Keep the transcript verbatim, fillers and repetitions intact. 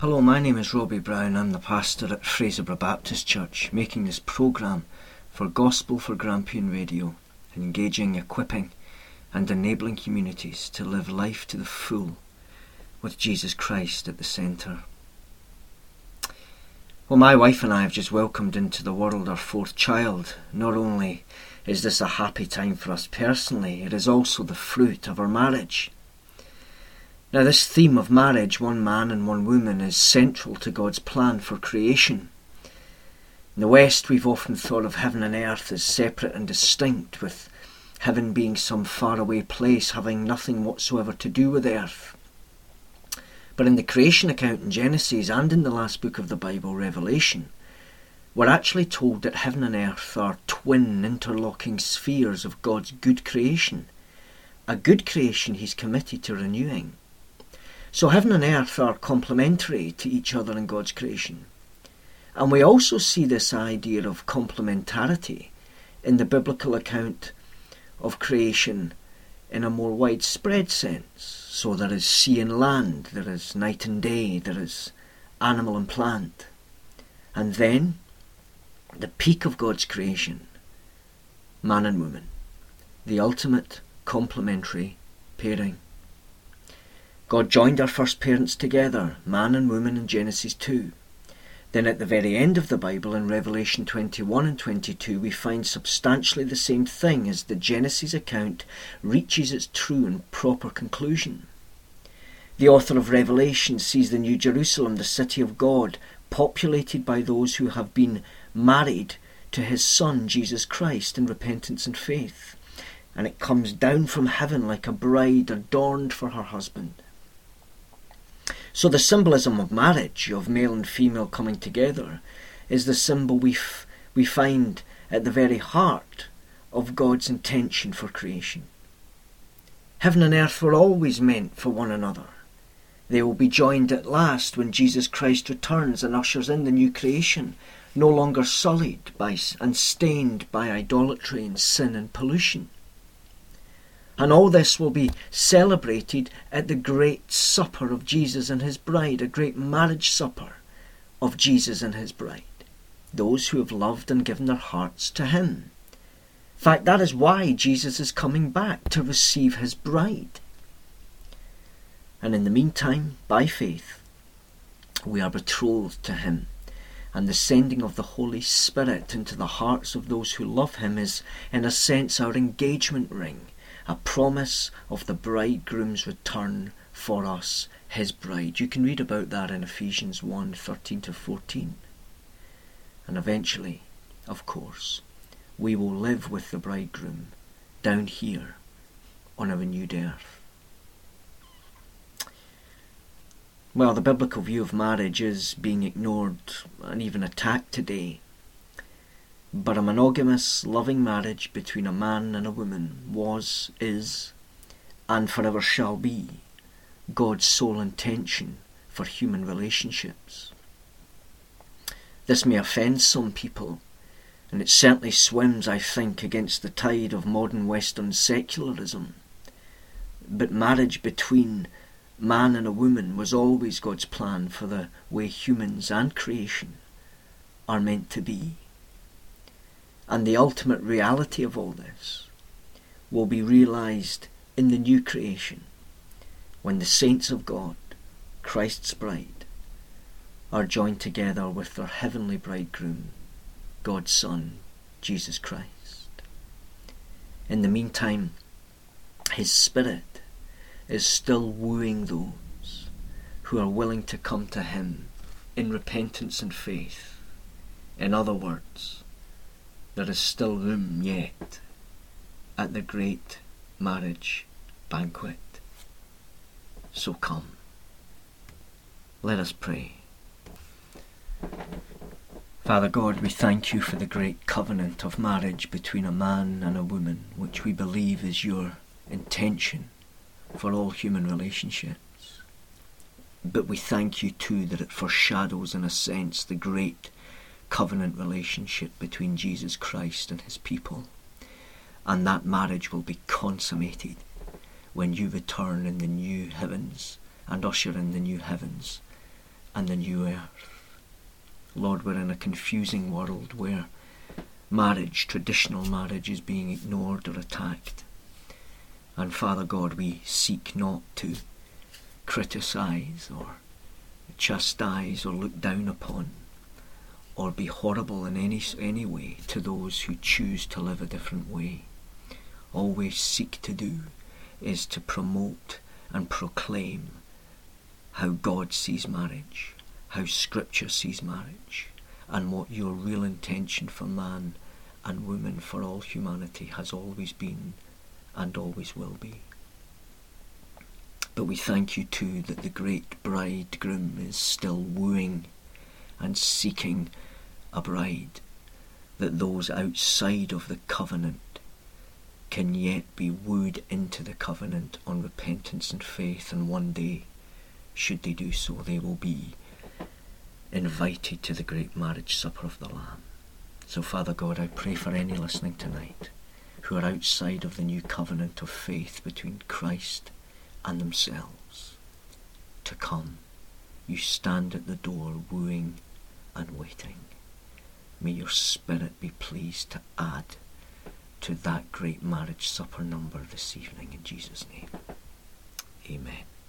Hello, my name is Robbie Brown. I'm the pastor at Fraserburgh Baptist Church, making this programme for Gospel for Grampian Radio, engaging, equipping and enabling communities to live life to the full with Jesus Christ at the centre. Well, my wife and I have just welcomed into the world our fourth child. Not only is this a happy time for us personally, it is also the fruit of our marriage. Now, this theme of marriage, one man and one woman, is central to God's plan for creation. In the West, we've often thought of heaven and earth as separate and distinct, with heaven being some faraway place having nothing whatsoever to do with earth. But in the creation account in Genesis and in the last book of the Bible, Revelation, we're actually told that heaven and earth are twin interlocking spheres of God's good creation, a good creation He's committed to renewing. So heaven and earth are complementary to each other in God's creation. And we also see this idea of complementarity in the biblical account of creation in a more widespread sense. So there is sea and land, there is night and day, there is animal and plant. And then, the peak of God's creation, man and woman, the ultimate complementary pairing. God joined our first parents together, man and woman, in Genesis two. Then at the very end of the Bible, in Revelation twenty-one and twenty-two, we find substantially the same thing as the Genesis account reaches its true and proper conclusion. The author of Revelation sees the New Jerusalem, the city of God, populated by those who have been married to His Son, Jesus Christ, in repentance and faith. And it comes down from heaven like a bride adorned for her husband. So the symbolism of marriage, of male and female coming together, is the symbol we, f- we find at the very heart of God's intention for creation. Heaven and earth were always meant for one another. They will be joined at last when Jesus Christ returns and ushers in the new creation, no longer sullied by and stained by idolatry and sin and pollution. And all this will be celebrated at the great supper of Jesus and His bride, a great marriage supper of Jesus and His bride, those who have loved and given their hearts to Him. In fact, that is why Jesus is coming back, to receive His bride. And in the meantime, by faith, we are betrothed to Him, and the sending of the Holy Spirit into the hearts of those who love Him is, in a sense, our engagement ring, a promise of the bridegroom's return for us, His bride. You can read about that in Ephesians one, thirteen to fourteen. And eventually, of course, we will live with the bridegroom down here on a renewed earth. Well, the biblical view of marriage is being ignored and even attacked today. But a monogamous, loving marriage between a man and a woman was, is, and forever shall be God's sole intention for human relationships. This may offend some people, and it certainly swims, I think, against the tide of modern Western secularism. But marriage between man and a woman was always God's plan for the way humans and creation are meant to be. And the ultimate reality of all this will be realised in the new creation, when the saints of God, Christ's bride, are joined together with their heavenly bridegroom, God's Son, Jesus Christ. In the meantime, His Spirit is still wooing those who are willing to come to Him in repentance and faith. In other words, there is still room yet at the great marriage banquet. So come, let us pray. Father God, we thank You for the great covenant of marriage between a man and a woman, which we believe is Your intention for all human relationships. But we thank You too that it foreshadows, in a sense, the great covenant relationship between Jesus Christ and His people. And that marriage will be consummated when You return in the new heavens and usher in the new heavens and the new earth. Lord, we're in a confusing world where marriage, traditional marriage, is being ignored or attacked. And Father God, we seek not to criticise or chastise or look down upon or be horrible in any, any way to those who choose to live a different way. All we seek to do is to promote and proclaim how God sees marriage, how Scripture sees marriage, and what your real intention for man and woman, for all humanity, has always been and always will be. But we thank you too that the great bridegroom is still wooing and seeking a bride, that those outside of the covenant can yet be wooed into the covenant on repentance and faith, and one day, should they do so, they will be invited to the great marriage supper of the Lamb. So Father God, I pray for any listening tonight who are outside of the new covenant of faith between Christ and themselves to come. You stand at the door wooing and waiting. May your Spirit be pleased to add to that great marriage supper number this evening, in Jesus' name. Amen.